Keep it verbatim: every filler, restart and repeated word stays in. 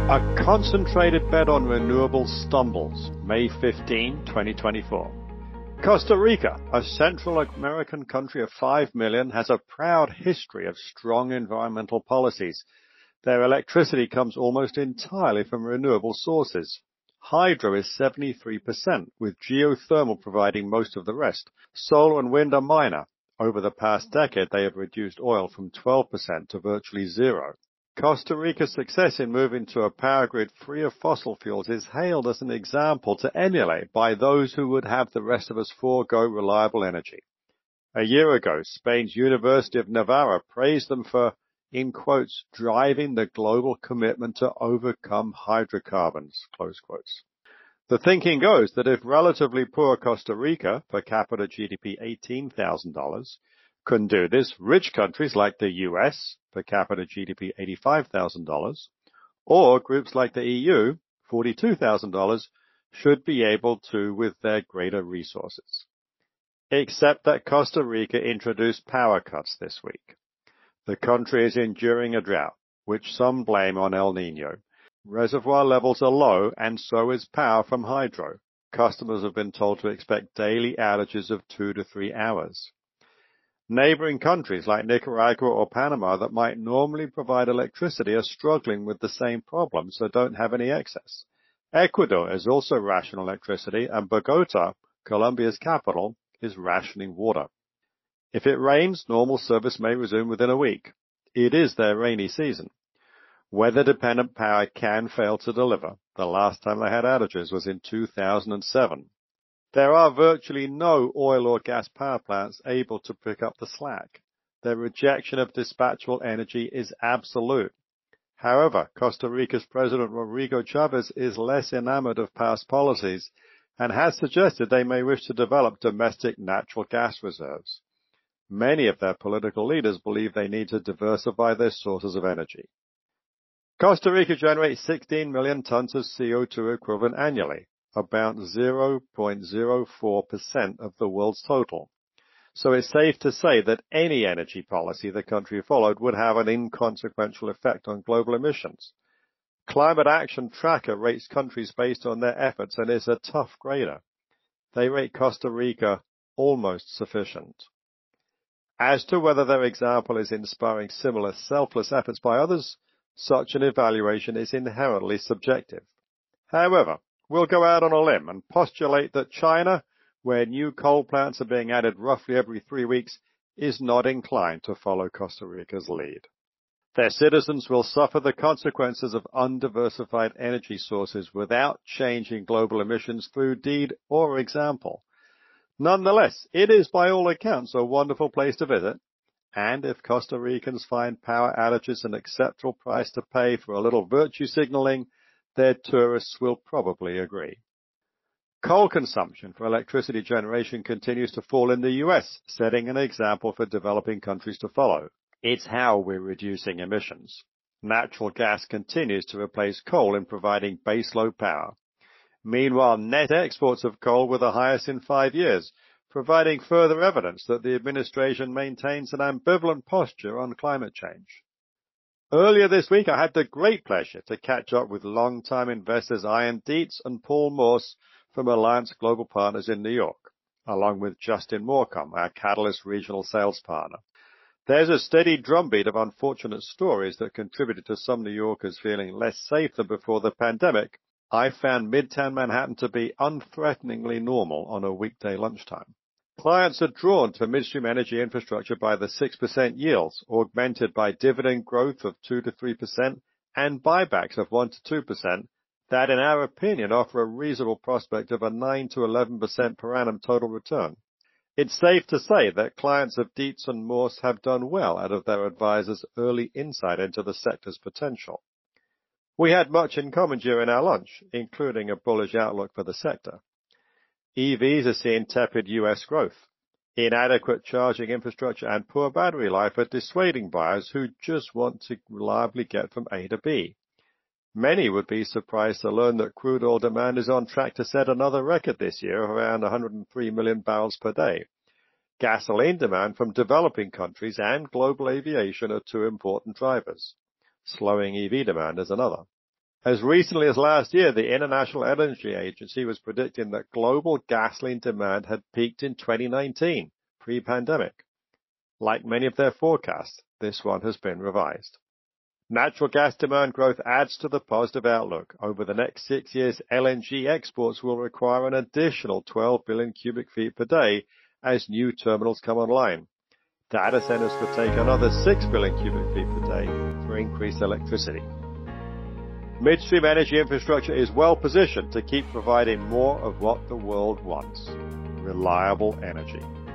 A concentrated bet on renewables stumbles, May fifteenth, twenty twenty-four. Costa Rica, a Central American country of five million, has a proud history of strong environmental policies. Their electricity comes almost entirely from renewable sources. Hydro is seventy-three percent, with geothermal providing most of the rest. Solar and wind are minor. Over the past decade, they have reduced oil from twelve percent to virtually zero. Costa Rica's success in moving to a power grid free of fossil fuels is hailed as an example to emulate by those who would have the rest of us forego reliable energy. A year ago, Spain's University of Navarra praised them for, in quotes, driving the global commitment to overcome hydrocarbons, close quotes. The thinking goes that if relatively poor Costa Rica, per capita G D P eighteen thousand dollars, couldn't do this, rich countries like the U S, per capita G D P eighty-five thousand dollars, or groups like the E U, forty-two thousand dollars, should be able to with their greater resources. Except that Costa Rica introduced power cuts this week. The country is enduring a drought, which some blame on El Niño. Reservoir levels are low, and so is power from hydro. Customers have been told to expect daily outages of two to three hours. Neighboring countries like Nicaragua or Panama that might normally provide electricity are struggling with the same problem, so don't have any excess. Ecuador is also rationing electricity, and Bogota, Colombia's capital, is rationing water. If it rains, normal service may resume within a week. It is their rainy season. Weather-dependent power can fail to deliver. The last time they had outages was in two thousand seven. There are virtually no oil or gas power plants able to pick up the slack. Their rejection of dispatchable energy is absolute. However, Costa Rica's President Rodrigo Chavez is less enamored of past policies and has suggested they may wish to develop domestic natural gas reserves. Many of their political leaders believe they need to diversify their sources of energy. Costa Rica generates sixteen million tons of C O two equivalent annually, about zero point zero four percent of the world's total. So it's safe to say that any energy policy the country followed would have an inconsequential effect on global emissions. Climate Action Tracker rates countries based on their efforts and is a tough grader. They rate Costa Rica almost sufficient. As to whether their example is inspiring similar selfless efforts by others, such an evaluation is inherently subjective. However, we'll go out on a limb and postulate that China, where new coal plants are being added roughly every three weeks, is not inclined to follow Costa Rica's lead. Their citizens will suffer the consequences of undiversified energy sources without changing global emissions through deed or example. Nonetheless, it is by all accounts a wonderful place to visit, and if Costa Ricans find power outages an acceptable price to pay for a little virtue signaling, their tourists will probably agree. Coal consumption for electricity generation continues to fall in the U S, setting an example for developing countries to follow. It's how we're reducing emissions. Natural gas continues to replace coal in providing baseload power. Meanwhile, net exports of coal were the highest in five years, providing further evidence that the administration maintains an ambivalent posture on climate change. Earlier this week, I had the great pleasure to catch up with longtime investors Ian Dietz and Paul Morse from Alliance Global Partners in New York, along with Justin Morecambe, our Catalyst regional sales partner. There's a steady drumbeat of unfortunate stories that contributed to some New Yorkers feeling less safe than before the pandemic. I found Midtown Manhattan to be unthreateningly normal on a weekday lunchtime. Clients are drawn to midstream energy infrastructure by the six percent yields, augmented by dividend growth of two to three percent and buybacks of one to two percent, that in our opinion offer a reasonable prospect of a nine to eleven percent per annum total return. It's safe to say that clients of Dietz and Morse have done well out of their advisors' early insight into the sector's potential. We had much in common during our lunch, including a bullish outlook for the sector. E Vs are seeing tepid U S growth. Inadequate charging infrastructure and poor battery life are dissuading buyers who just want to reliably get from A to B. Many would be surprised to learn that crude oil demand is on track to set another record this year of around one hundred three million barrels per day. Gasoline demand from developing countries and global aviation are two important drivers. Slowing E V demand is another. As recently as last year, the International Energy Agency was predicting that global gasoline demand had peaked in twenty nineteen, pre-pandemic. Like many of their forecasts, this one has been revised. Natural gas demand growth adds to the positive outlook. Over the next six years, L N G exports will require an additional twelve billion cubic feet per day as new terminals come online. Data centers could take another six billion cubic feet per day for increased electricity. Midstream energy infrastructure is well positioned to keep providing more of what the world wants: reliable energy.